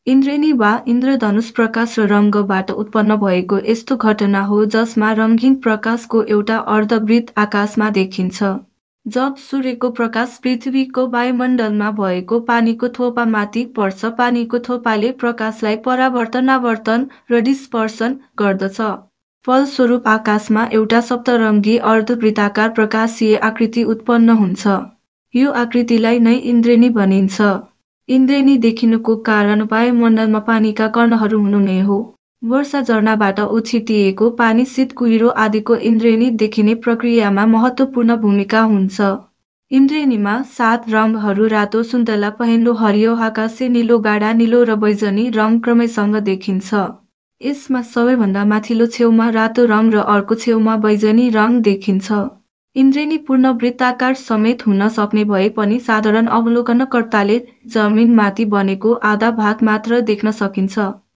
इन्द्रेणी वा इन्द्रधनुष प्रकाश र रङ्गबाट उत्पन्न भएको यस्तो घटना हो जसमा रङ्गीन प्रकाशको एउटा अर्धवृत्त आकाशमा देखिन्छ। जब सूर्यको प्रकाश पृथ्वीको वायुमण्डलमा भएको पानीको थोपामाथि पर्छ, पानीको थोपाले प्रकाशलाई परावर्तन र डिस्पर्सन गर्दछ। फलस्वरूप आकाशमा एउटा सप्तरङ्गी अर्धवृत्ताकार प्रकाशीय आकृति उत्पन्न हुन्छ। यो आकृतिलाई नै इन्द्रेणी भनिन्छ। इन्द्रेणी देखिनुको कारण वायुमण्डलमा पानीका कणहरू हुनु नै हो। वर्षा झरनाबाट उछिटिएको पानी, शीत कुहिरो आदिको इन्द्रेणी देखिने प्रक्रियामा महत्त्वपूर्ण भूमिका हुन्छ। इन्द्रेणीमा 7 रङहरू रातो, सुन्तला, पहेँलो, हरियो, आकाशे नीलो, गाढा नीलो र बैजनी रङ क्रमशः देखिन्छ। यसमा सबैभन्दा माथिल्लो छेउमा रातो रङ र अर्को छेउमा बैजनी रङ देखिन्छ। इन्द्रेणी पूर्ण वृत्ताकार समेत हुन सक्ने भए पनि साधारण अवलोकनकर्ताले जमिनमाथि बनेको आधा भाग मात्र देख्न सकिन्छ।